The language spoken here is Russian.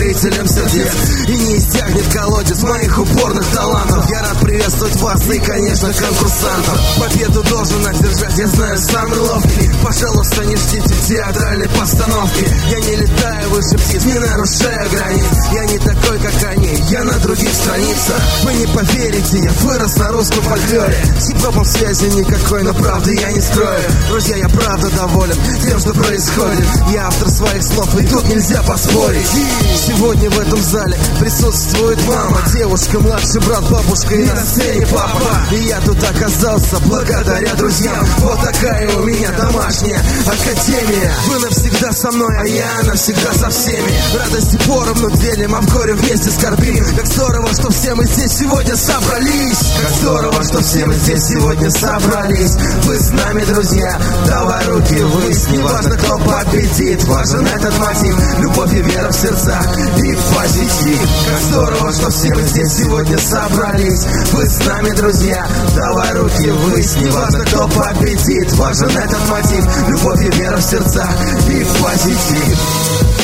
покорителем сердец. И не иссякнет колодец моих упорных талантов. Я рад приветствовать вас и, конечно, конкурсантов. Победу должен одержать, я знаю, самый ловкий. Пожалуйста, не ждите театральной постановки. Я не летаю выше птиц, не нарушая границ. Я не такой, как они, я на других страницах. Вы не поверите, я вырос на русском фольклоре. С хип-хопом связи никакой, но правды я не скрою. Друзья, я правда доволен тем, что происходит. Я автор своих слов, и тут нельзя поспорить. Сегодня в этом зале присутствует мама, девушка, младший брат, бабушка и на сцене папа. И я тут оказался благодаря друзьям. Вот такая у меня домашняя академия. Вы навсегда со мной, а я навсегда со всеми. Радости поровну делим, а в горе вместе скорбим. Как здорово, что все мы здесь сегодня собрались. Как здорово, что все мы здесь сегодня собрались. Вы с нами, друзья, давай руки ввысь. Не важно, кто победит, важен этот мотив. Любовь и вера в сердцах и позитив. Как здорово, что все мы здесь сегодня собрались. Вы с нами, друзья, давай руки ввысь. Не важно, кто победит, важен этот мотив. Любовь и вера в сердцах и позитив.